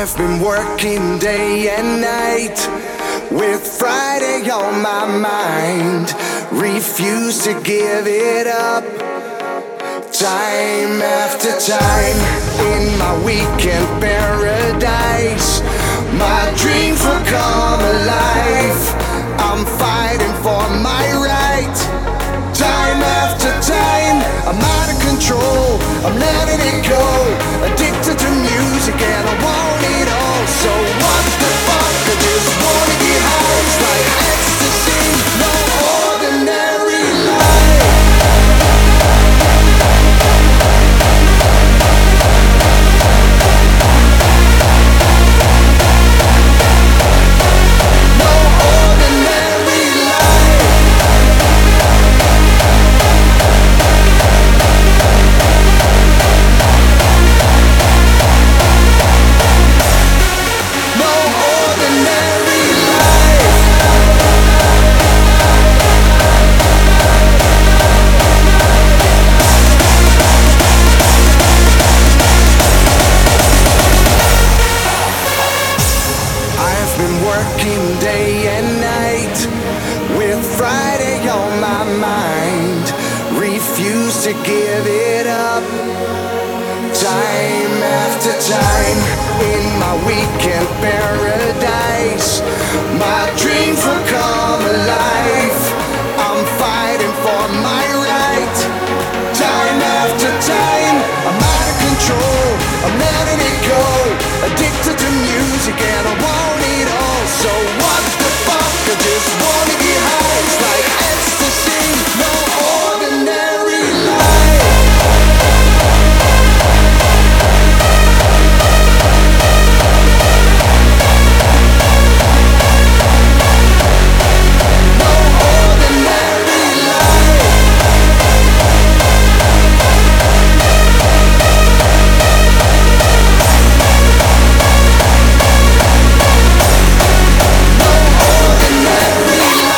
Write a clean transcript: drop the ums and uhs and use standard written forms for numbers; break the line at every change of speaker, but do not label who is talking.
I've been working day and night with Friday on my mind. Refuse to give it up. Time after time in my weekend paradise, my dreams will come alive. I'm fighting for my right. Time after time, I'm out of control. I'm letting it go. Addicted to music and I want it all. So what the fuck? I just wanna get high. It's like ecstasy, no ordinary life. No ordinary life. No ordinary life. I've been working day and night with Friday on my mind. Refuse to give it up. Time after time in my weekend paradise, my dreams will